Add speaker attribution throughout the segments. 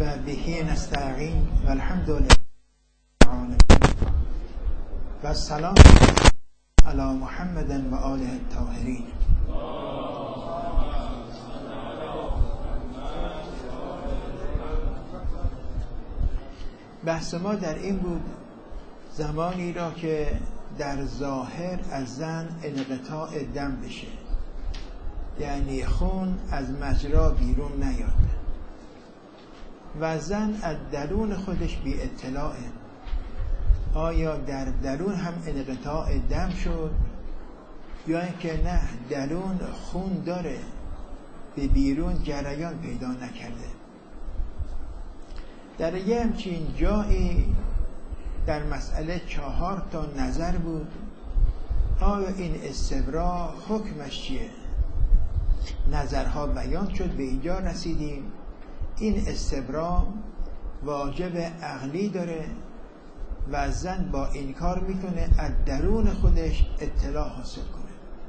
Speaker 1: و بهی نستعین و الحمد لله و السلام علی محمد و آله الطاهرین. بحث ما در این بود زمانی را که در ظاهر از زن انقطاع دم بشه، یعنی خون از مجرا بیرون نیاد و زن از درون خودش بی اطلاعه. آیا در درون هم انقطاع دم شد یا اینکه نه درون خون داره به بیرون جریان پیدا نکرده؟ در یه همچین جایی در مسئله 4 نظر بود. آیا این استبرا حکمش چیه؟ نظرها بیان شد، به اینجا رسیدیم این استبرا واجب عقلی داره و زن با این کار میتونه از درون خودش اطلاع حاصل کنه.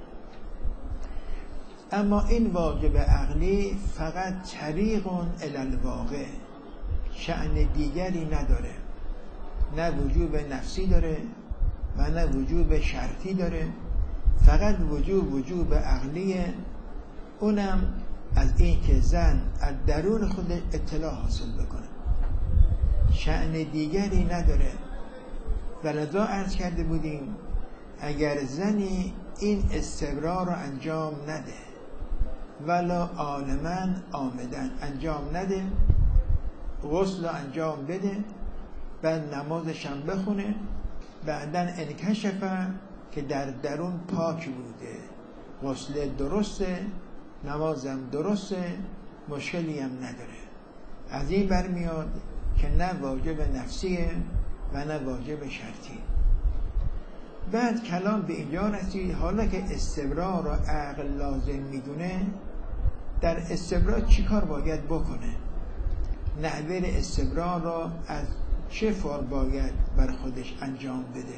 Speaker 1: اما این واجب عقلی فقط طریق الی الواقع، شأن دیگری نداره، نه وجوب نفسی داره و نه وجوب شرطی داره، فقط وجوب عقلیه، اونم از این که زن از درون خودش اطلاع حاصل بکنه، شأن دیگری نداره. و لذا عرض کرده بودیم اگر زنی این استبرا را انجام نده ولا عالماً عامداً انجام نده، غسل انجام بده، بعد نمازش هم بخونه، بعداً انکشفه که در درون پاک بوده، غسل درسته، نمازم درسته، مشکلی هم نداره. از این برمیاد که نه واجب نفسیه و نه واجب شرطی. بعد کلام به اینجا رسید حالا که استبرا را عقل لازم میدونه، در استبرا چی کار باید بکنه؟ نحوه استبرا را از چه فرم باید بر خودش انجام بده؟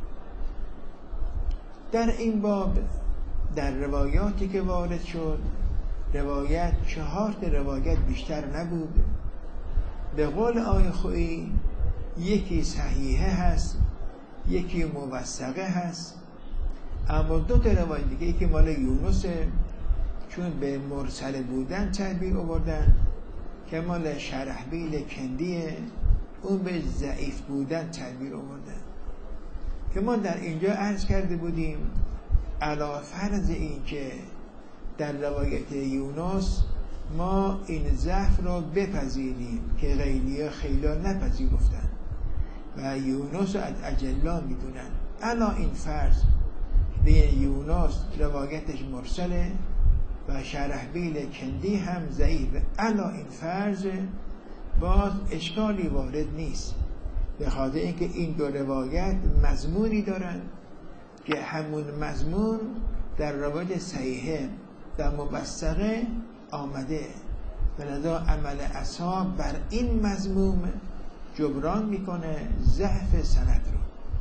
Speaker 1: در این باب در روایاتی که وارد شد، روایت 4 روایت بیشتر نبود. به قول آقای خویی یکی صحیحه هست، یکی موثقه هست، اما 2 روایت دیگه، یکی مال یونسه چون به مرسل بودن تعبیر آوردن، که مال شرحبیل کندیه اون به ضعیف بودن تعبیر آوردن. که ما در اینجا عرض کرده بودیم علی فرض این که در روایت یونس ما این ضعف را بپذیریم که غیریه خیلی نپذیرفتن و یونس از اجلا میدونن، الا این فرض به یونس روایتش مرسله و شرحبیل کندی هم ضعیفه، الا این فرض باز اشکالی وارد نیست، به خاطر اینکه این 2 روایت مضمونی دارن که همون مضمون در روایت صحیحه در موثقه آمده و لذا عمل اصحاب بر این مضمون جبران میکنه ضعف سند رو.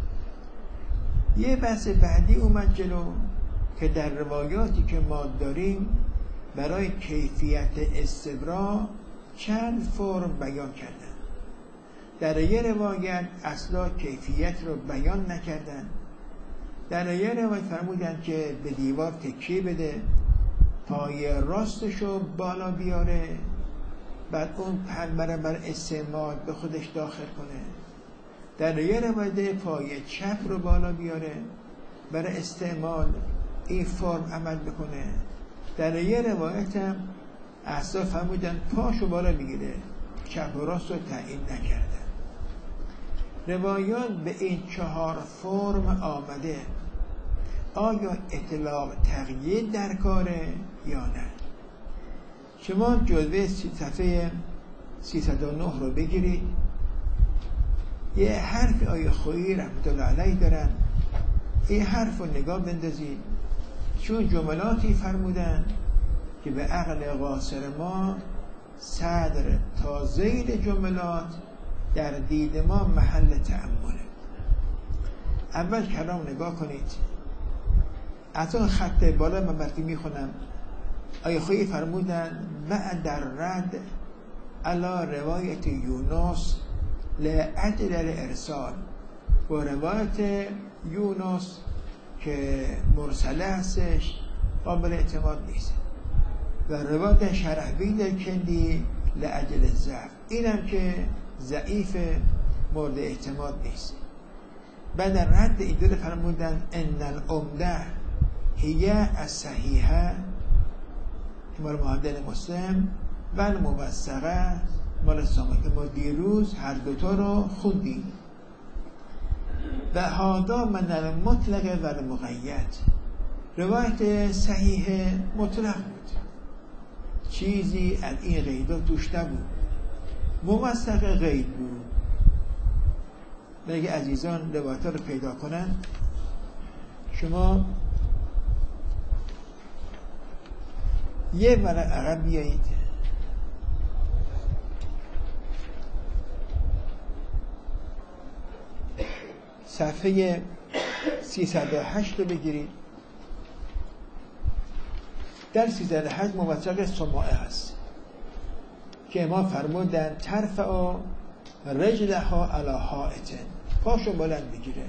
Speaker 1: یه بحث بعدی اومد جلو که در روایاتی که ما داریم برای کیفیت استبرا چند فرم بیان کردن. در یه روایت اصلا کیفیت رو بیان نکردن، در یه روایت فرمودن که به دیوار تکیه بده، پای راستشو بالا بیاره، بعد اون پنبره بر استعمال به خودش داخل کنه. در یه روایت پای چپ رو بالا بیاره، برای استعمال این فرم عمل بکنه. در یه روایت هم اصلا فرمودن پاشو بالا بگیره، چپ و راست رو تعیین نکردن. روایات به این 4 فرم آمده، آیا اطلاق تقیید در کاره یا نه؟ شما جلوه صفحه 309 رو بگیرید، یه حرف آیه خویی رحمت الله علیه دارن، این حرف رو نگاه بندازید، چون جملاتی فرمودن که به عقل قاصر ما صدر تا ذیل جملات در دید ما محل تأمله. اول کلام نگاه کنید، از اون خط بالا من برکی میخونم. آیه خویی فرمودن بعد در رد علی روایت یونس لأجل الارسال، با روایت یونس که مرسله هستش قابل اعتماد نیست، و روایت شرحبیل الکندی لأجل الضعف، اینم که ضعیف مورد اعتماد نیست. بعد رد ایدول فرمودن ان العمده هی الصحیحه که مال معدل مسلم و الموثقه مال سامه که ما دیروز هر دوتا رو خوندیم. و هادا من المطلق و المقید، روایت صحیح مطلق بود، چیزی از این قیدا توش نبود، موثق قید بود. اگه عزیزان روایت رو پیدا کنن، شما یه ورق عقب بیایید، صفحه 308 رو بگیرید. در 308 موثق سماعه هست که امام فرمودن ترفع رجلها علی حائط، پاشو بلند بگیره،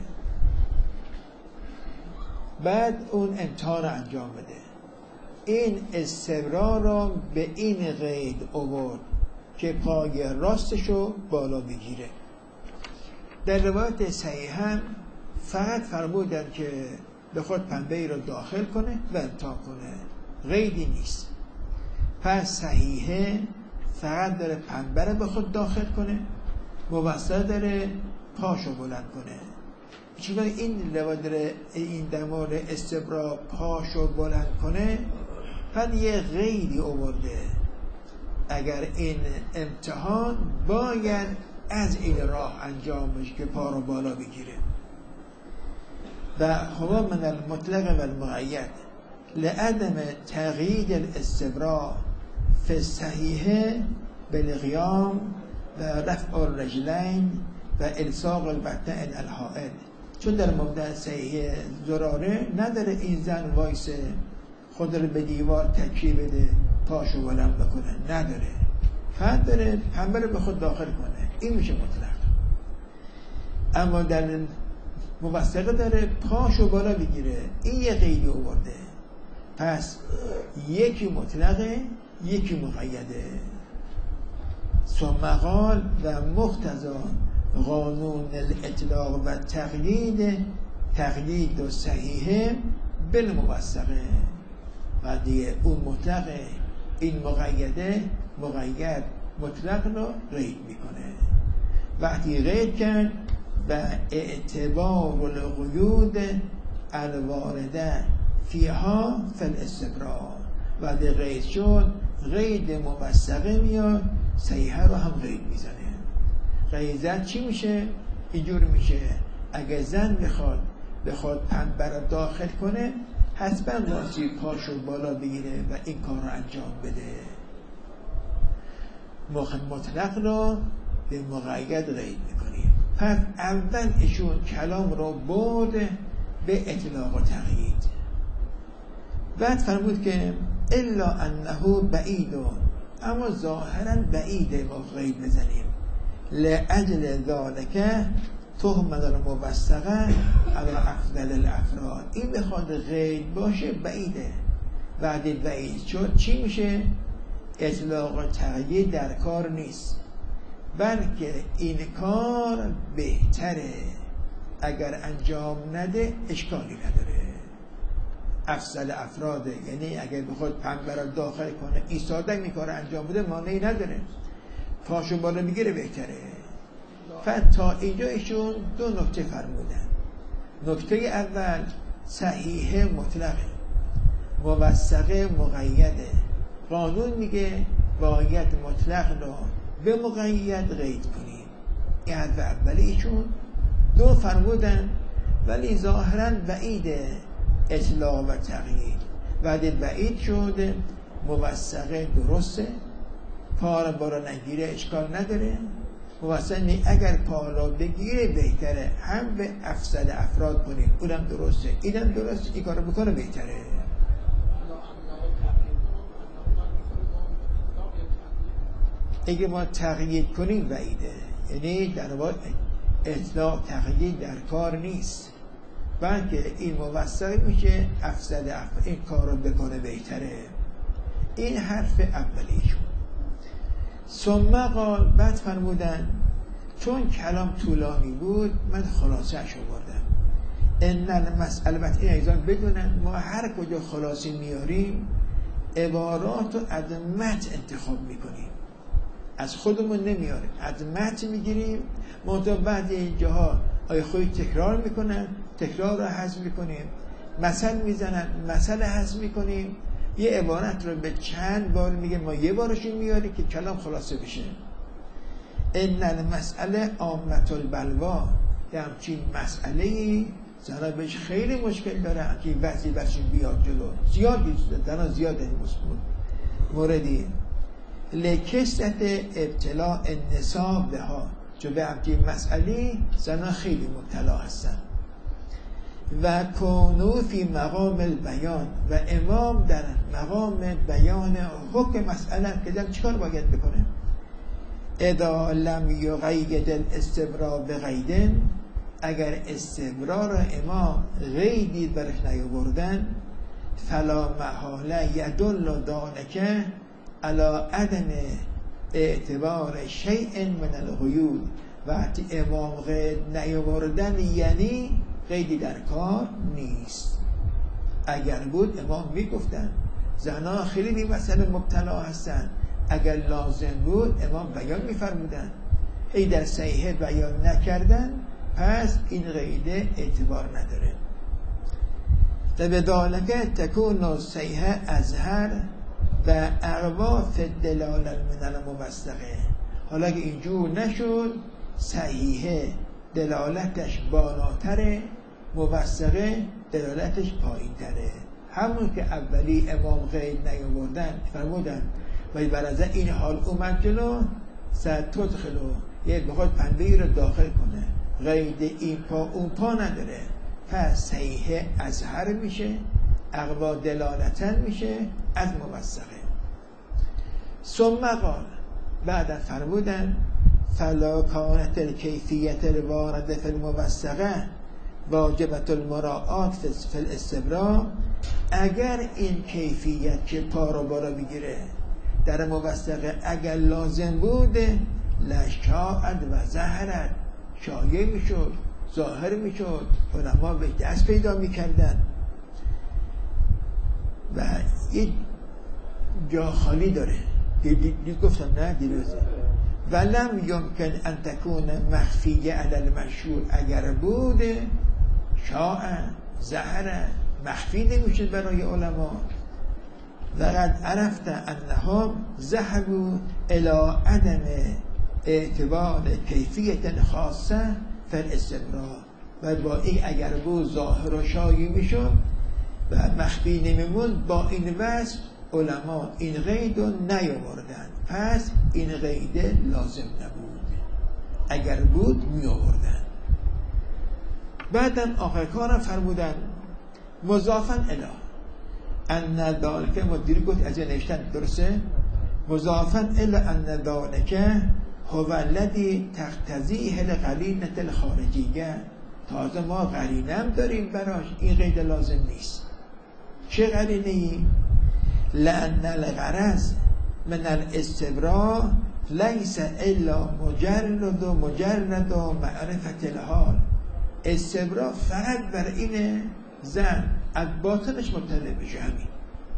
Speaker 1: بعد اون امتحان رو انجام بده. این استبرا رو به این قید آورد که پای راستشو بالا بگیره. در روایت صحیح هم فقط فرمودن که به خود پنبه ای رو داخل کنه و امتحان کنه، قیدی نیست. پس صحیحه فقط داره پنبه رو به خود داخل کنه، موثق داره پاشو بلند کنه. چون این روایت داره این در مورد استبرا پاشو بلند کنه، بعد یه قیدی آورده، اگر این امتحان باید از این راه انجام بشه که پا رو بالا بگیره. و هوا من المطلق و المقید لعدم تقیید الاستبرا فی الصحیح بالقیام و رفع الرجلین و الصاق البطن الحائل، چون در مورد صحیح زراره نداره این زن وایسه خود رو به دیوار تکیه بده پاشو بلند بکنه، نداره، فقط داره پنبه رو به خود داخل کنه، این میشه مطلق. اما در موثقه داره پاشو بالا بگیره، این یه قیدی آورده. پس یکی مطلقه یکی مقیده. ثم قال و مقتضی قانون الاطلاق و تقیید و صحیحه بالموثقه، و دیگه اون مطلقه، این مقیده، مقید مطلق رو قید میکنه. وقتی قید کرد و اعتبار القیود الوارده فیها فی الاستبرا، وقتی قید شد قید موثقه میاد، صحیحه رو هم قید میزنه. قید زد چی میشه؟ اینجور میشه اگه زن بخواد پنبه رو داخل کنه، حتما واسه پاشو بالا بگیره و این کار رو انجام بده. مطلق رو به مقید قید میکنیم. پس اول ایشون کلام رو برد به اطلاق و تقیید، بعد فرمود که الا انه بعیدون، اما ظاهرا بعیده ما قید بزنیم. لأجل ذالک تهمت الموثقه علی افضل الافراد، این بخواد قید باشه بعیده. بعد بعید شد چی میشه؟ اطلاق و تقیید در کار نیست، بلکه این کار بهتره، اگر انجام نده اشکالی نداره. افضل افراده، یعنی اگر بخواد پنبه را داخل کنه ایستادن این کار انجام بده مانعی نداره، پاشو بالا میگیره بهتره. تا اینجا ایشون دو نکته فرمودن. نکته اول صحیح مطلقه، موثقه مقیده. قانون میگه باید مطلق رو به مقید قید کنیم. این حرف اولی ایشون. دو فرمودن ولی ظاهرا بعیده اطلاق و تقیید. بعد بعید شده موثقه درسته، پا را بالا نگیره اشکال نداره، موثقه اگر پا را بگیره بهتره، هم به افضل افراد کنیم، اونم درسته اینم درسته، این کار رو بکنه بهتره. اگه ما تقیید کنیم وعیده، یعنی در واقع اطلاق تقیید در کار نیست، بلکه این موثق میشه افضل این کار رو بکنه بهتره. این حرف اولیشون. ثم قال، بعد فرمودن چون کلام طولانی بود من خلاصه اش آوردم. ان المسئله، این ایزان بدونن ما هر کجا خلاصه میاریم عبارات رو از متن انتخاب میکنیم، از خودمون نمیاریم، از متن میگیریم. منتها بعد این جاها آیه خودی تکرار میکنن، تکرار رو حذف میکنیم، مثل میزنن، مثل حذف میکنیم، یه عبارت رو به چند بار میگه، ما یه بارشون میاریم که کلام خلاصه بشه. ان المسئله عامة البلوا، یه همچین مسئله‌ای زنها بهش خیلی مشکل داره که بعضی بیاد جلو، زیادی زنها زیاد این موردی. لکثرت ابتلاء النساء بها، چون به همچین مسئله زنها خیلی مبتلا هستن. و کونو فی مقام البیان، و امام در مقام بیان حکم مسئله که در چیکار باید بکنه. اذا لم یقید الاستبراء بقیدن، اگر استبراء را امام قیدی برش نیاوردن، فلا محاله یدل ذلک علی عدم اعتبار شیء من القیود. وقتی امام قید نیاوردن یعنی قیدی در کار نیست. اگر بود امام میگفتن زنها خیلی بی مسئله مبتلا هستن، اگر لازم بود امام بیان میفرمودن. ای در صحیحه بیان نکردن، پس این قیده اعتبار نداره. و به ذالک تکون صحیحه ازهر و اقوا فی الدلاله من الموثقه. حالا که اینجور نشد، صحیحه دلالتش بالاتره، موثقه دلالتش پایین تره. همون که اولی امام قید نیاوردن فرمودن و برای این حال اومد جلو، ستدخلو، یه بخواد پنبهی رو داخل کنه، قید این پا اون پا نداره، پس صحیحه ازهر میشه، اقوا دلالتن میشه از موثقه. ثم قال، بعد فرمودن فلا کانت الکیفیت الوارده فی الموثقه واجبت المراعات فی الاستبراء، اگر این کیفیت که پا رو بالا بگیره در موثقه اگر لازم بوده، لشاعت و ظهرت، شایع میشد، ظاهر میشد، علما به دست پیدا میکردن. و یک جا خالی داره، دید گفتم نه دیروزه، ولم یمکن ان تکون مخفیه علی المشهور، اگر بوده شاع ظهر مخفی نمیشه برای علما. وقد عرفت انهم ذهبوا الى عدم اعتبار کیفیت خاصه فی الاستبراء، و با این اگر بود ظاهر و شایع میشد و مخفی نمیموند، با این وصف علما این قید رو نیاوردن، پس این قید لازم نبود، اگر بود می آوردن. بعدم آخر کارم فرمودن مضافن الی ان ذالک، مدیر گفت از این نوشتن درسته، مضافن الی ان ذالک هو الذی تقتضیه القرینة الخارجیه، تازه ما قرینم داریم براش، این قید لازم نیست. چه قرینه ای؟ لأن الغرض من الاستبراء لیس الا مجرد معرفت الحال. استبراء فقط بر این زن از باطنش مطلع بشه همین،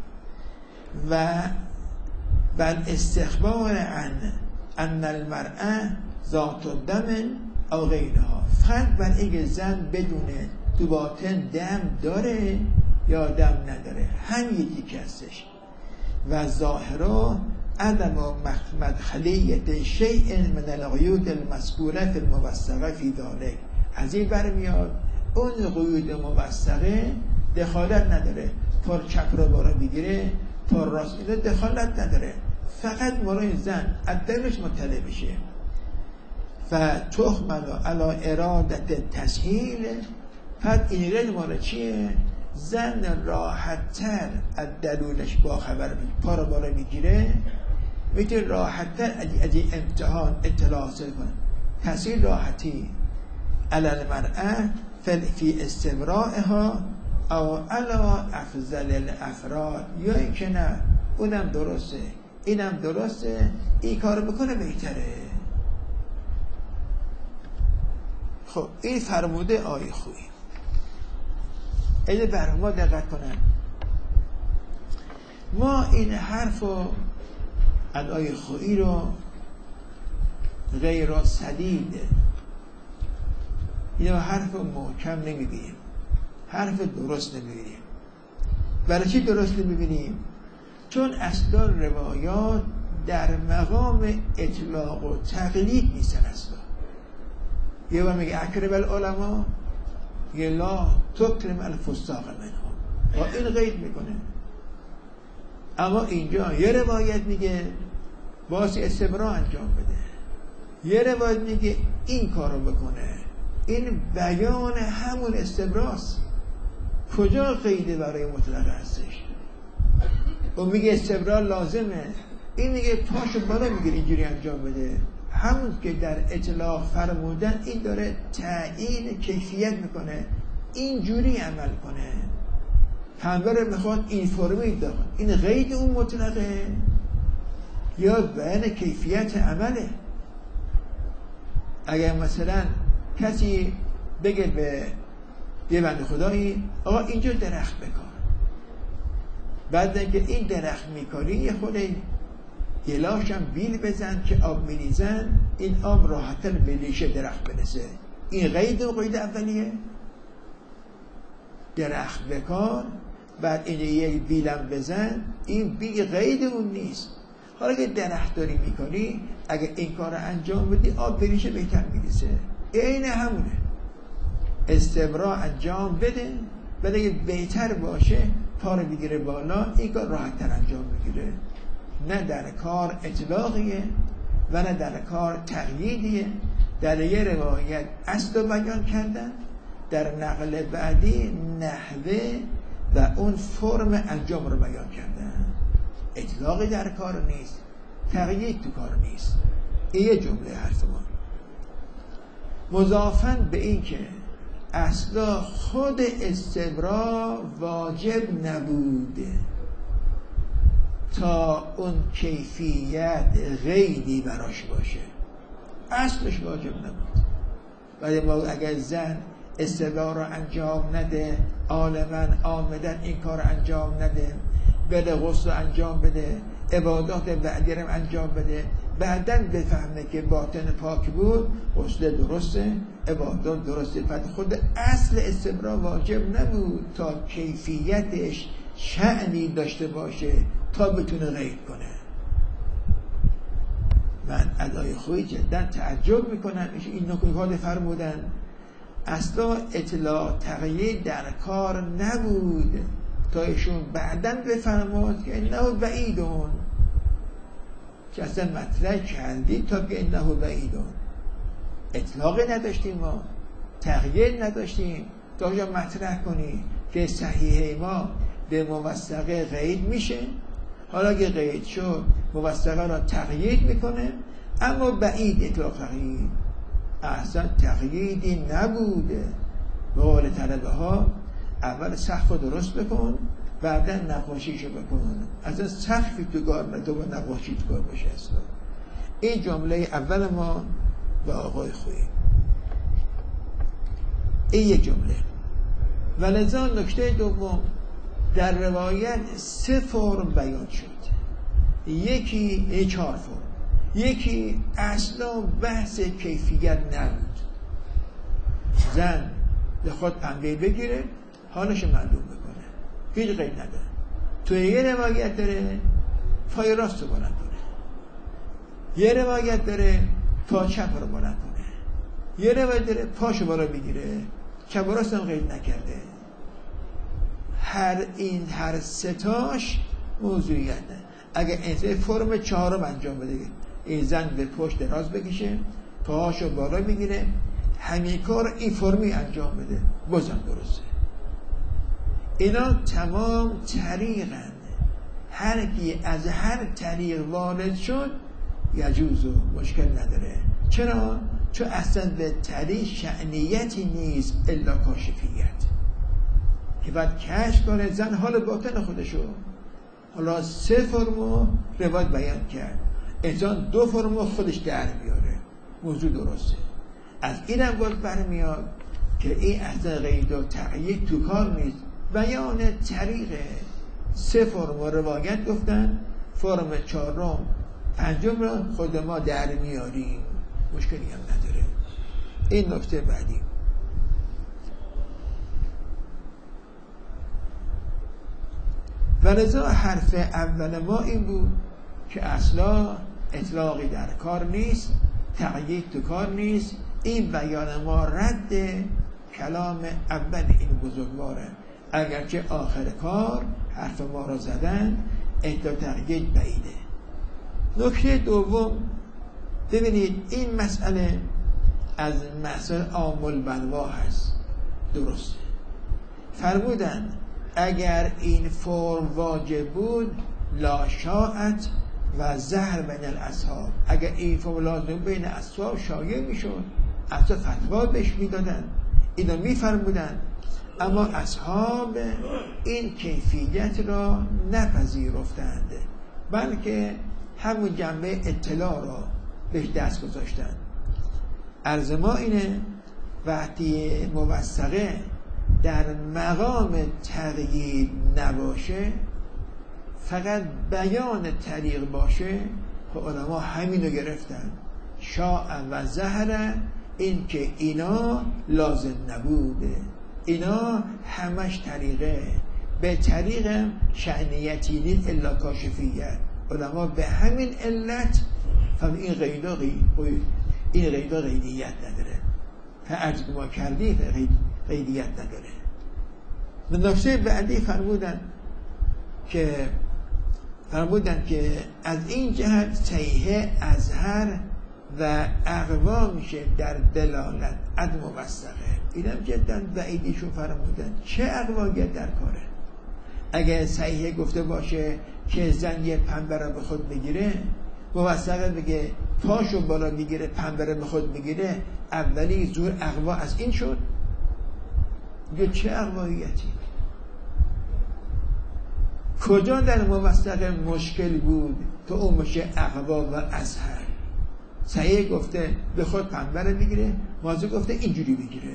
Speaker 1: و بل استخبار عن ان المرأة ذات دم او غیرها، فقط بر این زن بدونه تو باطن دم داره یا دم نداره، همین یکی هستش. و ظاهرا عدم مدخلیت شیء من القیود المذکوره فی الموثقه فی ذلک، از این برمیاد اون قیود موثقه دخالت نداره، پر چپ رو بالا بگیره، پر راست دخالت نداره، فقط مورای زن از دلش مطلع بشه. فتحمل علی ارادت تسهیل، پس این غیر مورد چیه؟ زن راحت تر از دلولش با خبر پا رو بالا میگیره میتونی راحت‌تر از این امتحان اطلاع حاصل کنی. تحصیل راحتی علی المرأة فی استبراءها او علی افضل الافراد، یا این که نه اونم درسته اینم درسته، این کار بکنه بهتره. خب این فرموده آیه خویی. اگه بر ما دقت کنن، ما این حرف و از آیه خویی رو غیر سدید، این حرف محکم نمیبینیم، حرف درست نمیبینیم. برای چی درست نمیبینیم؟ چون اصلا روایات در مقام اطلاق و تقلید نیستن. اصلا یه بار میگه اکرم العلماء، یه لا تکرم الفساق منهم، و این قید میکنه. اما اینجا یه روایت میگه واسه استبراء انجام بده، یه روایت میگه این کارو بکنه. این بیان همون استبراست. کجا قیده برای مطلق هستش؟ و میگه استبراء لازمه، این میگه پاشو بالا میگه اینجوری انجام بده. همون که در اطلاق فرمودن، این داره تعیین کیفیت میکنه، اینجوری عمل کنه. پیامبر میخواد این فرمی داخل، این قید اون مطلقه یا بیان کیفیت عمله. اگر مثلا کسی بگه به یه بنده خدایی آقا اینجا درخت بکار، بعد اینکه این درخت میکاری یه خوده گلاش هم بیل بزن که آب میریزن، این آب راحتاً به ریشه درخت برسه. این قید و قید اولیه، درخت بکار، بعد این یک بیلم بزن، این بیل قید اون نیست. حالا که درخت داری میکنی، اگه این کار رو انجام بدی آب به ریشه بهتر میرسه. این همونه. استبراء انجام بده، بعد اگه بهتر باشه پا رو بگیره بالا، این کار راحت تر انجام بگیره. نه در کار اطلاقیه و نه در کار تقییدیه. در یه روایت اصل رو بیان کردن، در نقل بعدی نحوه و اون فرم انجام رو بیان کردن. اطلاقی در کار نیست، تقیید تو کار نیست. این یه جمله حرف ما. مضافاً به این که اصلا خود استبراء واجب نبوده تا اون کیفیت غیری براش باشه، اصلش واجب نبود. ولی ما اگر زن استبراء رو انجام نده، عامدن این کار انجام نده، بده غسل انجام بده، عبادات بعدی رو انجام بده، بعدن بفهمه که باطن پاک بود، غسل درسته، عبادات درسته. بعد خود اصل استبراء واجب نبود تا کیفیتش شأنی داشته باشه تا بتونه غیر کنه. من ادای خویی جدا تعجب میکنم این نکات فرمودن. اصلا اطلاع تقیید در کار نبود تا ایشون بعداً بفرماد که انه بعیدون، که اصلا مطرح کردی تا که انه بعیدون. اطلاقی نداشتیم، ما تقیید نداشتیم تا اونجا مطرح کنی که صحیح ما به موثقه قید میشه. حالا که قید شد موثقه را تقیید میکنه، اما بعید اطلاق تقیید اصلا تقییدی نبوده. به قول طلبه ها اول سقف رو درست بکن، بعدا نقاشیشو بکن. اصلا سقفی تو کار ندو و نقاشی تو کار باشه. اصلا این جمله اول ما به آقای خویی. این یک جمله. و لذا نکته دوم، در روایت 3 فرم بیان شد. یکی 4 فرم. یکی اصلا بحث کیفیت نبود، زن به خود پنبه بگیره حالش معلوم بکنه، هیچ قید نداره. تو یه روایت داره پای راست رو بلند کنه، یه روایت داره پا چپ رو بلند کنه، یه روایت داره پاشو بالا بگیره، چپ و راست هم قید نکرده. هر 3 تاش موضوعیت نه. اگه این فرم 4 انجام بده، این زن به پشت دراز بکشه، پاهاشو بالا بگیره، همین کار این فرمی انجام بده، بازم درسته. اینا تمام طریقن، هر کی از هر طریق وارد شد یجوز و مشکل نداره. چرا؟ چون اصلا به طریق شأنیتی نیست الا کاشفیت که باید کشف کنه زن حال باطن خودشو. حالا 3 فرمو روایت بیان کرد، انسان 2 فرمو خودش در بیاره، موضوع درسته. از این هم باید برمیاد که این اصلا قید و تقیید تو کار نیست، بیان طریق 3 فرمو روایت گفتن، فرم 4 5 را خود ما در میاریم، مشکلی هم نداره. این نکته بعدی. و لذا حرف اول ما این بود که اصلا اطلاقی در کار نیست، تقیید تو کار نیست. این بیان ما رد کلام اول این بزرگواره، اگرچه آخر کار حرف ما را زدن، اطلاق تقیید بعیده. نکته دوم، ببینید این مسئله از مسئله عامل بنوا هست، درسته. فرمودن اگر این فرم واجب بود لا شاعت و زهر بین الاصحاب، اگر این فرم لازم بین اصحاب شایع میشد، اصلا فتوا بهش میدادن، اینا میفرمودن. اما اصحاب این کیفیت را نپذیرفتند، بلکه همون جنبه اطلاع را بهش دست گذاشتن. عرض ما اینه وقتی موثقه در مقام تغییر نباشه، فقط بیان طریق باشه، خب علما همین رو گرفتن، شاء و زهر، این که اینا لازم نبوده، اینا همش طریقه، به طریق شأنیتی نیست الا کاشفیت. علما به همین علت فهم این قیدا قیدیت نداره، فعرض که ما کردیم قیدیت نداره. من نکته بعدی فرمودن که از این جهت صحیح اظهر و اقوا میشه در دلالت از موثقه. اینم جدا بعیدیشون فرمودن، چه اقوایت در کاره؟ اگه صحیح گفته باشه که زن یه پنبه را به خود بگیره، موثقه بگه پاشو بالا میگیره پنبه را به خود میگیره، اولی زور اقوا از این شد. میگه چه اقواییتی؟ کجا در موثقه مشکل بود که اون میشه اقوا و اظهر؟ صحیح گفته به خود پنبه را میگیره، موضوع گفته اینجوری بگیره.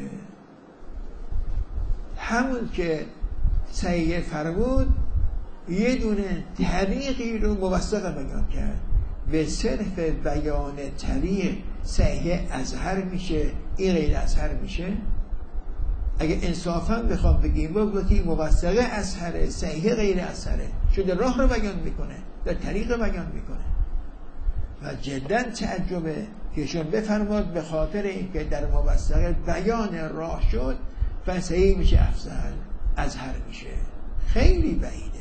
Speaker 1: همون که صحیح فرمود یه دونه طریقی رو موثقه بیان کرد، به صرف بیان طریق صحیح اظهر میشه، این غیر اظهر میشه. اگه انصافا بخوام بگیم بگویی موثقه اظهره، صحیح غیر اظهره، شده راه رو بیان میکنه، در طریق رو بیان میکنه. و جدا تعجبه که شون بفرماد به خاطر اینکه در موثقه بیان راه شد و صحیح میشه افضل، اظهر میشه. خیلی بعیده.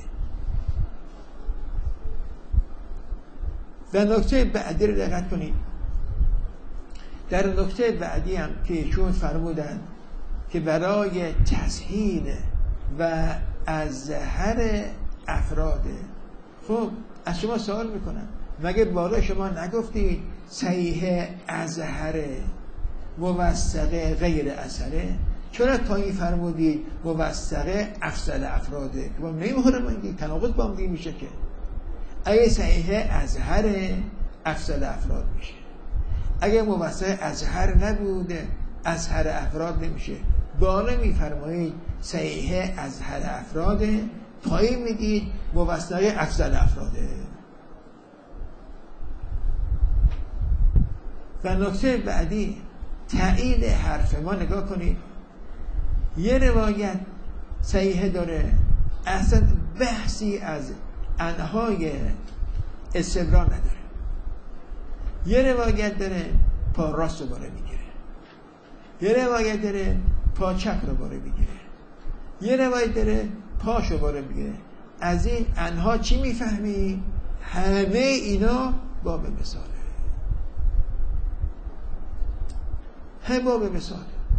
Speaker 1: و نکته بعدی رو دقت کنید. در نکته بعدی هم که ایشون فرمودن که برای تسهیل و اظهر افراده. خب از شما سوال میکنم، مگه بالا شما نگفتید صحیح اظهره موثقه غیر اثره؟ چرا پایین فرمودید موثقه افضل افراده؟ که ما نمیخورم اینگه تناقض با هم میشه که اگه صحیح اظهره افضل افراد میشه، اگه موثقه اظهر نبوده اظهر افراد نمیشه. بالا میفرمایید صحیح اظهر افراده، پایین میگید موثقه افضل افراده. و نکته بعدی تایید حرف ما نگاه کنید. یه روایت صحیح داره، اصلا بحثی از انهای استبرا نداره. یه روایت داره پا راست رو باره میگیره، یه روایت داره پا چپ رو باره میگیره، یه روایت داره پاش رو باره میگیره. از این انها چی میفهمی؟ همه اینا باب مثاله، همه باب مثاله.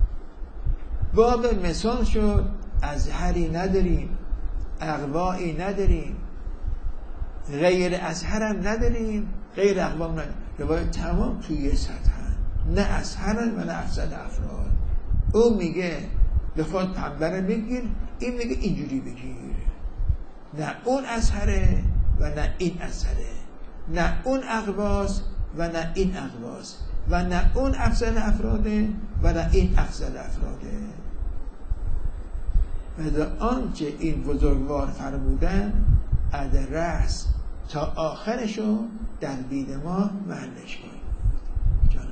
Speaker 1: باب مثال شد، اظهری نداریم، اقوایی نداریم، غیر اصحر هم نداریم، غیر اقوام نداریم. روایات تمام توی یه سطح، نه اصحرن و نه افضل افراد. او میگه بخواد پنبره بگیر، این میگه اینجوری بگیر. نه اون اصحره و نه این اصحره، نه اون اقواس و نه این اقواس، و نه اون افضل افراده و نه این افضل افراده. و آنچه این بزرگوار فرمودن از رأس تا آخرشو در دید ما محلش کنیم. جانم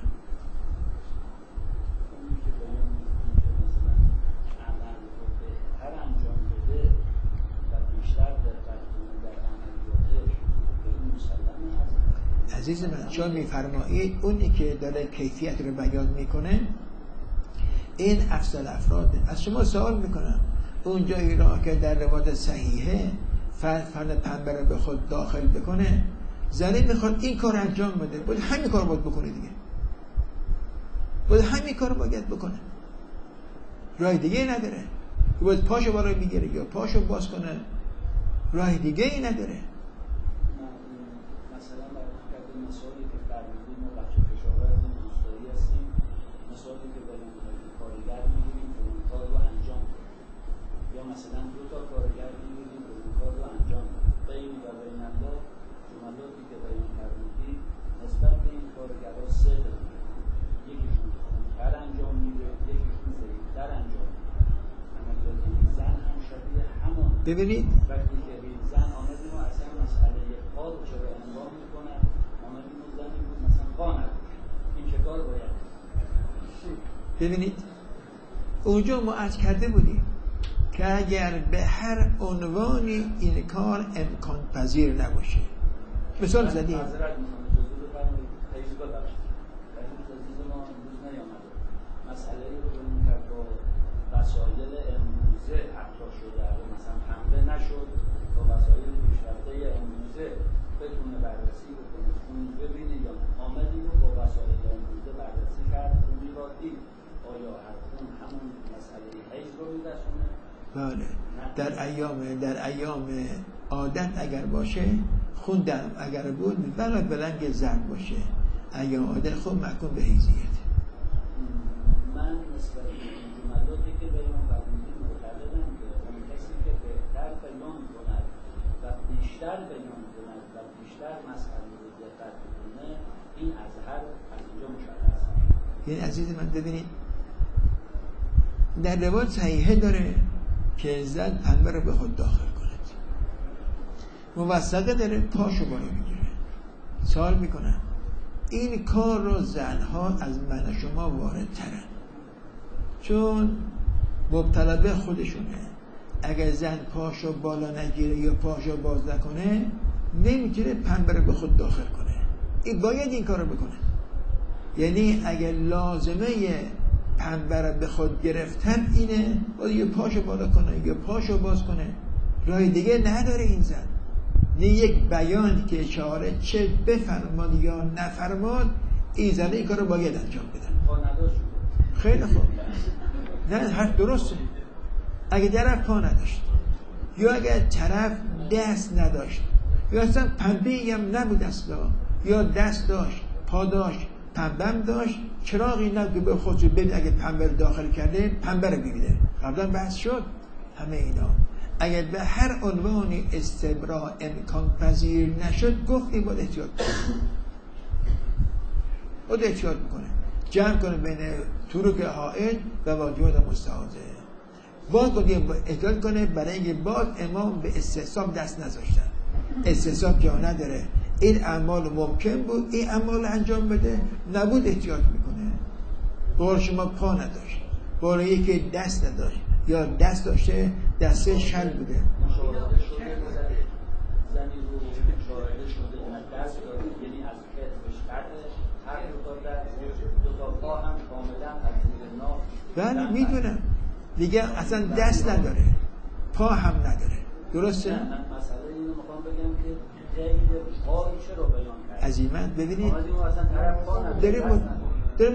Speaker 1: عزیز من، چون میفرمایید اونی که داره کیفیت رو بیان میکنه این افضل افراده. از شما سوال میکنم، اون جایی را که در روایت صحیحه فرد پنبه به خود داخل بکنه، زنی میخواد این کار انجام بده، باید همین کار باید بکنه دیگه، باید همین کار باید بکنه، راه دیگه نداره. باید پاشو برای میگیره یا پاشو باز کنه، راه دیگه ای نداره.
Speaker 2: مثلا برای مثالی که فرمودیم ما بچه کشاورز روستایی هستیم، مثالی که برای کارگر میگیریم که اون کار رو انجام کنیم، یا مثلا 2 تا کارگر میگیریم که اون کار رو انجام کنیم. بین و بین الله جملاتی که بیان فرمودیم نسبت به این کارگرها 3 داریم، یکیشون خوبتر انجام میده، یکیشون ضعیفتر انجام میده. عملیات این زن هم شبیه همون.
Speaker 1: ببینید
Speaker 2: وقتی که این زن آمدیم و اصلا مسئله کار رو چرا انجام میکنن، آمدیم و زنی بود مثلا خواه نداشت، این چه کار باید؟
Speaker 1: ببینید اونجا ما عرض کرده بودیم که اگر به هر عنوانی این کار امکان پذیر نباشه، مثال زدیم
Speaker 2: معذرت میکنم اجازه بفرمایید تجزیه ببخشید، ولی تجزیه ما امروز نیامده، مسئله ای رو ببینیم که با وسایل امروزه حتی شده، مثلا پنبه نشد با وسایل پیشرفته امروزه بتونه بررسی بکنه، خون ببینه، یا آمدیم و با وسایل امروزه بررسی کرد، خونی را دید آیا هر خون همون مسئله حیض رو می‌رسونه؟
Speaker 1: بله. در ایام عادت اگر باشه خون در اگر بود بلند بلنگ زرد باشه، ایام عادت خون محکوم به حیضیت.
Speaker 2: من نسبت به جملاتی که بیان فرمودیم معتقدم که اون کسی که بهتر بیان کند و بیشتر بیان کند و بیشتر مسئله رو دقت کنه، این اظهر از اینجا مشخص میشه.
Speaker 1: یعنی عزیز من ببینید در روایت صحیحه داره که زن پنبه رو به خود داخل کند، موثقه داره پاشو بالا میگیره. سوال میکنم این کار رو زنها از من و شما وارد ترن، چون مبتلا به خودشونه. اگر زن پاشو بالا نگیره یا پاشو باز نکنه نمیتونه پنبه رو به خود داخل کنه، این باید این کار رو بکنه. یعنی اگر لازمه پنبه رو به خود گرفتن اینه، باید یا پاشو بالا کنه یا پاشو باز کنه، راه دیگه نداره این زن. نه یک بیان که اشاره چه بفرماد یا نفرماد، این زن این کار رو باید انجام بدن. خیلی خوب، نه حرف درسته. اگه طرف پا نداشت یا اگر طرف دست نداشت یا اصلا پنبه‌ای هم نبود اصلا، یا دست داشت پا داشت پنبه هم داشت، چراغی نبود که به خودش ببین اگه پنبه رو داخل کرده پنبه رو ببینه. قبلا بحث شد همه اینا. اگر به هر عنوانی استبراء امکان پذیر نشد گفتیم باید احتیاط کنه، باید احتیاط کنه، جمع کنه بین تروک حائل و واجبات مستحاضه، باید احتیاط کنه برای اینکه باز امام به استحساب دست نذاشتن. استحساب جا نداره، این اعمال ممکن بود این اعمال انجام بده، نبود احتیاط میکنه. بار شما پا نداشت، بار یکی دست نداشت یا دست داشته دسته شل بوده،
Speaker 2: مشاهده شده زنی رو مشاهده شده دست داره، یعنی از کتفش قطعه، هر دو تا پا هم کاملا از زیر ناف.
Speaker 1: بله میدونم دیگه اصلا دست نداره پا هم نداره، درسته؟
Speaker 2: من مسئله اینو میخوام بگم که قید پا چرا بیان کرد؟
Speaker 1: عزیمت ببینید
Speaker 2: آمدیم اصلا طرف پا نداره،
Speaker 1: داره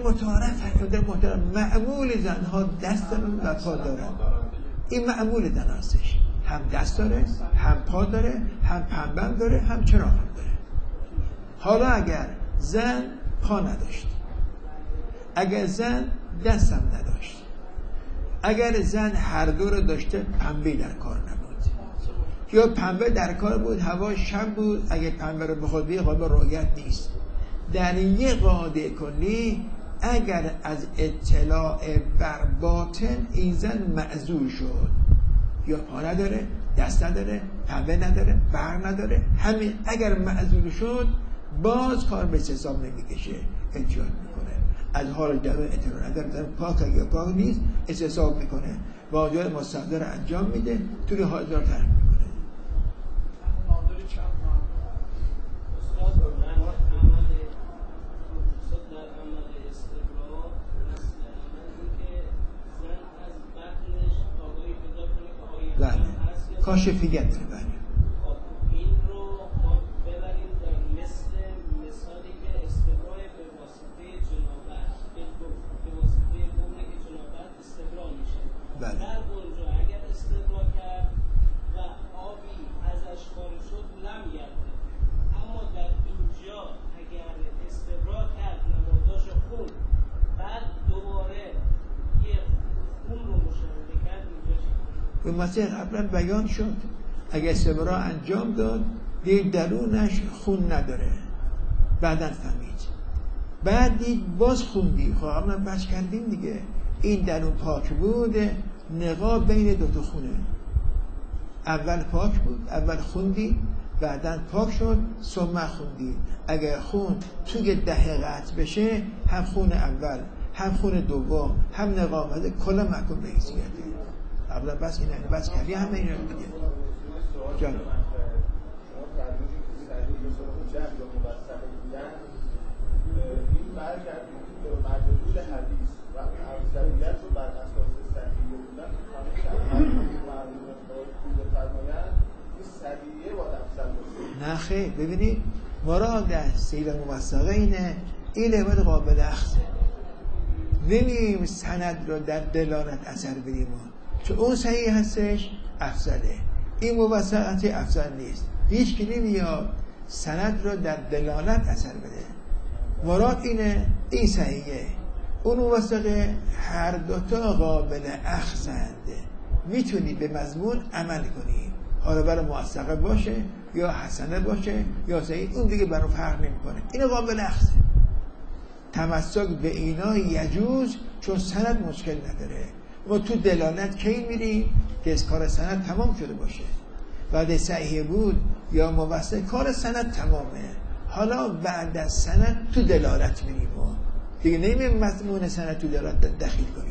Speaker 1: متعارف معمول زنها دست دارن و پا دارن، این معمول زن هستش. هم دست داره، هم پا داره، هم پنبه داره، هم چراغ هم داره. حالا اگر زن پا نداشت، اگر زن دست هم نداشت، اگر زن هر دو رو داشته، پنبه در کار نبود، یا پنبه در کار بود، هوا شب بود، اگه پنبه رو بخواد بیه قابل رعایت نیست. در یه قاعده کلی اگر از اطلاع بر باطن این زن معزول شد، یا پا نداره، دست نداره، پنبه نداره، برق نداره، همین اگر معزول شد باز کار به حساب نمیکشه، اجازه میکنه. از حال درون اطلاع نداره، زن پاک یا پاک نیست حساب میکنه، واجب مستحضر انجام میده، توی حاضر ترک میکنه. بله کاشفیت داره. بله
Speaker 3: این رو ما ببریم در مثل مثالی که استبراء به واسطه جنابت به واسطه بومه که جنابت استبراء میشه.
Speaker 1: بله.
Speaker 3: در اونجا اگر استبراء کرد و آبی ازش خارج شد نمیگرده، اما در اینجا اگر استبراء کرد نمازاش خون، بعد دوباره یه خون رو مشاهده کرد، اینجا چی؟
Speaker 1: به مسئله قبلا بیان شد، اگه استبراء انجام داد دید درونش خون نداره، بعداً فهمید، بعد دید باز خوندی، خب قبلا بحث کردیم دیگه، این درون پاک بود، نقاب بین دوتا خونه، اول پاک بود، اول خوندی، بعداً پاک شد، ثم خوندی. اگر خون توی دهه قطع بشه، هم خون اول هم خون دوم هم نقامته کلا محکوم به حیثیته. قبلا بس این بس کردی همه این رو دیگه. جان
Speaker 4: این برگردیم به مجموع حدیث و افضلیت رو بر اساس صحیح بودن فرمایند این صحیحه با افضل باشه.
Speaker 1: نه خیر، ببینید مراد از سیل موثقه این عباد قابل اخذه، نمیم سند رو در دلالت اثر بدیم، چون اون صحیح هستش افضله، این موثقت افضل نیست. هیچ که نمیاد سند رو در دلالت اثر بده، مراد اینه این صحیحه اون موثقه، هر دوتا قابل اخذنده، میتونی به مضمون عمل کنی، حالا برای موثقه باشه یا حسنه باشه یا صحیح، اون دیگه برای فرق نمیکنه، این قابل اخذه. تمسک به اینا یجوز چون سند مشکل نداره. ما تو دلالت کی میریم که از کار سند تمام شده باشه، بعد صحیح بود یا موثق کار سند تمامه، حالا بعد از سند تو دلالت میریم دیگه، نمیم مضمون سند تو دلالت دخیل کنیم.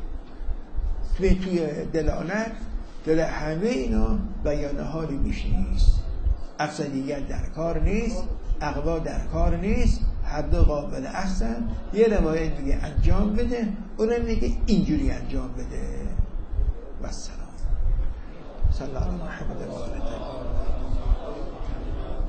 Speaker 1: توی دلالت دل همه اینا بیان حالی میشه نیست، افضلیت در کار نیست، اقوا در کار نیست، هر دو قابل اخذن. یه روایت میگه انجام بده، اونم میگه اینجوری انجام بده. و السلام صلی الله علیه و محمد و آله.